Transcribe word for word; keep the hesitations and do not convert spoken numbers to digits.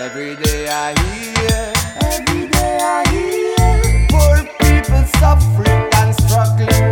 Every day I hear, every day I hear, poor people suffering and struggling.